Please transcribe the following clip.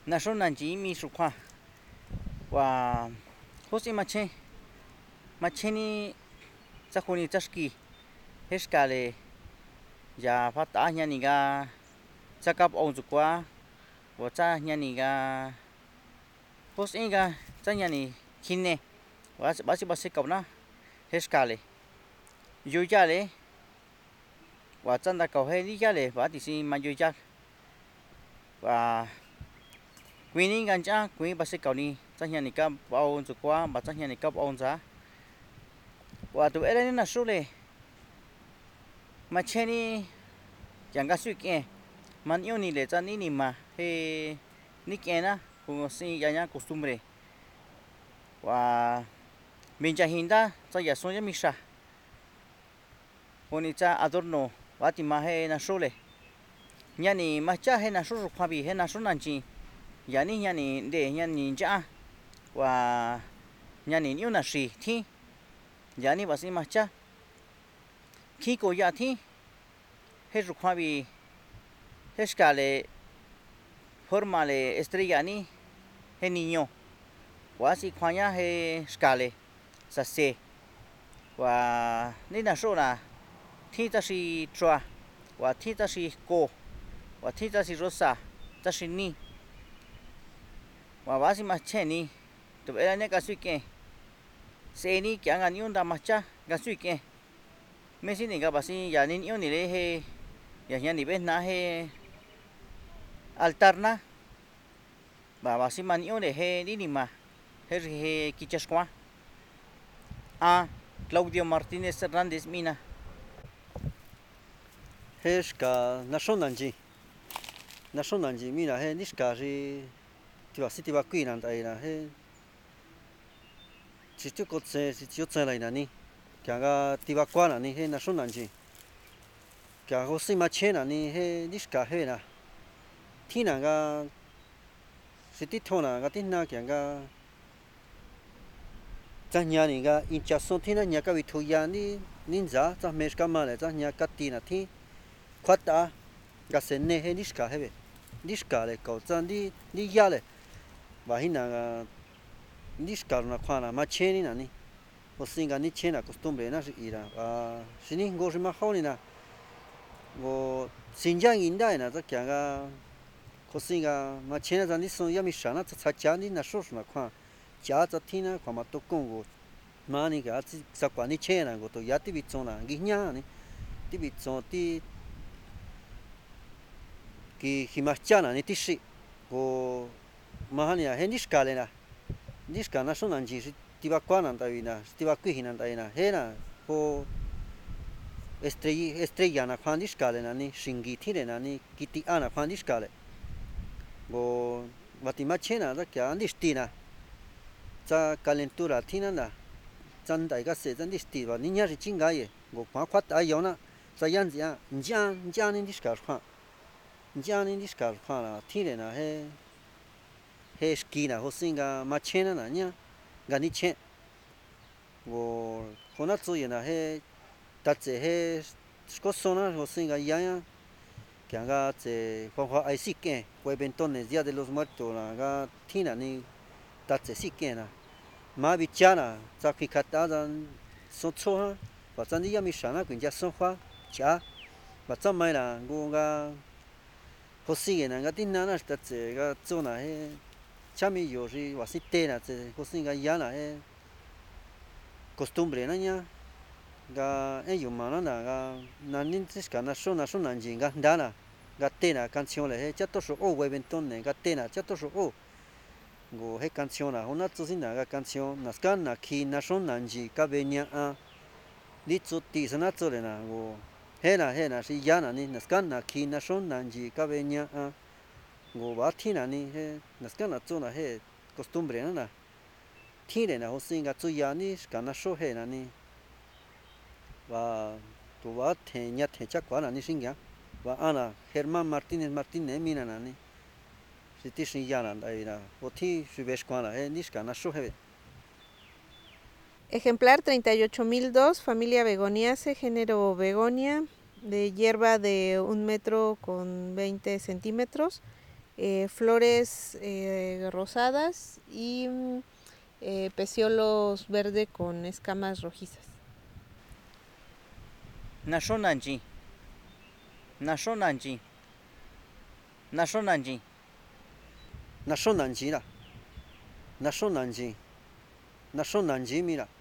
na số nàn chỉ mi sụp khoa và hốt gì mà che ni chắc không ni chắc ski hết cảเลยgiờ phát tá nhà nị ga chắc cấp ông chụp qua và cha nhà nị ga hốt gì ga cha nhà nị kinh nè và bác sĩ cậu na hết cảเลยอยู่จ้าเลยว่าจันตะเก่าให้ดีจ้าเลยว่าที่สิมาอยู่จ้าว่ากุยนี่กันจ้ากุยภาษาเก่านี่จังเฮียนี่ก็เอาจุกว่าบัดจังเฮียนี่ก็เอาจ้าว่าตัวเอเรนี่น่ะสู้เลยมาเชนี่ยังก็สู้แก่มันอยู่นี่เลยจ้านี่นี่มาเฮ้นี่แก่นะกูสิยังกุศลเลยว่ามินจะหินด้าจะอย่าส่งจะมิชาคนนี้จะอาดโนว่าที่มาให้น่ะสู้เลยยันนี่มาจ้าให้น่ะสู้รุกพาบีให้น่ะสู้นั่นจริงยันนี่เดี๋ยวยันนี่จ้าว่ายันนี่อยู่น่ะสิที่ยันนี่ว่าสิมาจ้าขี้โกยาที่ให้รุกพาบีให้สกาเลฟอร์มาเลเอสเตรยานี่ให้นิโยว่าสิควายาให้สกาเลสัสเซว่านี่น่ะสู้นะที่จะสิทราว่าที่จะสิโกว่าที่จะสิรสาจะสินี่ว่าสิมาเช่นนี้ตัวเองเนี่ยก็สุดเก่งเซนี่แกงานยุ่งดามาจ้าก็สุดเก่งไม่ใช่นี่ก็ว่าสิอย่างนี้ยุ่งนี่เลยเฮอย่างนี้เป็นนะเฮอัลตาร์นะว่าสิมันยุ่งเลยเฮนี่มาเฮกิจสควาClaudio Martínez Hernández Mina Heshka national mina he nishka ri tiwa city wa queen and aina he chichu kotse chichu tsela ni kyaga tiwa kwana ni he national ji kya hosima chena ni he nishka he na thina ga city thona ga tinna kyaga chanya ni ga incha son thina nya ka vithuya ni ninja cha meshka male cha nya katina thi kwata ga senne he nishka hebe nishka le ko chan di ya le wa hina ga nishka na khwana ma cheni na ni hosinga ni chena costumbre na ira sini go shima khawni na go sinjang inda na cha kya ga hosinga ma chena jan ni son ya mi shana cha cha ni na sho na khwa cha cha thina khwa ma to kong go ma ni ga chi sa kwa ni chena go to ya ti bi chona gi nya ni ti bi chon ti ki himachana ni tishi go mahania he nishka le na nishka na son anji tiba kwana ndavina tiba kuhina ndavina he na ho estrella na kwan nishka le na ni shingi thire na ni kiti ana kwan nishka le go batima chena da kya andistina cha calentura thina na chan dai ga se chan disti ba ni nya ri chinga ye go kwa kwat a yo na sa yan ja njan ni nishka kwan Gianni di Scarpana, Tirena, he schina, hosinga, machena, nia, ganice, o Honatsuina, he tatse, he scosona, hosinga, yaya, che agate, qua ai sicche, quei bentone, dia dello smarto, la tina ni tatse sicchena, ma vicciana, zakikata, sotsoha, facciandia mishana, quindi già sono qua, ciao, facciamo la gunga. Hosinga nga tinna na tatse ga zona he chami yoshi wasitena tse hosinga yana he costumbre na nya ga yumana na ga nanin tiska na shona njinga ndana ga tena canción le he chato so o webentone ga tena chato so o go he canción na una tsina ga canción naskan na ki na shona nji ka benya a litsuti sana tsole na go hena si yana ni naskan na ki na shon nanji ka benya go ba thina ni he naskan na zona he costumbre na thire na hosinga tsu ya ni ska na sho he na ni va tu va the nya the cha kwa na ni singya va ana Germán Martínez mina na ni si ti sin yana dai na o thi si ves kwa na he ni ska na sho he. Ejemplar 38.002, familia Begoniaceae, género Begonia, de hierba de 1 metro con 20 centímetros, flores rosadas y peciolos verde con escamas rojizas. Nashonanji. Nashonanji. Nashonanji. Nashonanji la. Nashonanji. Nashonanji mira.